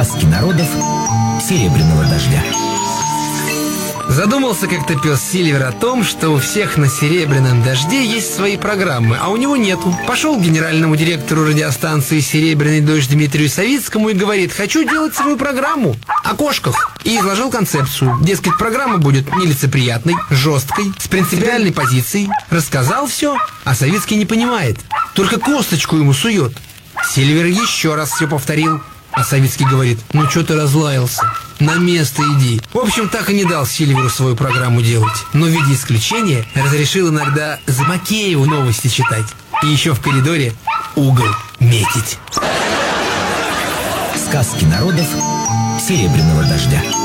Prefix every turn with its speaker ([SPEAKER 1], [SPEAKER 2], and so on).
[SPEAKER 1] Сказки народов Серебряного дождя.
[SPEAKER 2] Задумался как-то пес Сильвер о том, что у всех на Серебряном дожде есть свои программы, а у него нету. Пошел к генеральному директору радиостанции «Серебряный дождь» Дмитрию Савицкому и говорит: хочу делать свою программу о кошках. И изложил концепцию. Дескать, программа будет нелицеприятной, жесткой, с принципиальной позицией. Рассказал все, а Савицкий не понимает. Только косточку ему сует. Сильвер еще раз все повторил. А Савицкий говорит: ну что ты разлаялся? На место иди. В общем, так и не дал Сильверу свою программу делать. Но в виде исключения разрешил иногда за Макееву новости читать. И еще в коридоре угол метить.
[SPEAKER 1] Сказки народов Серебряного дождя.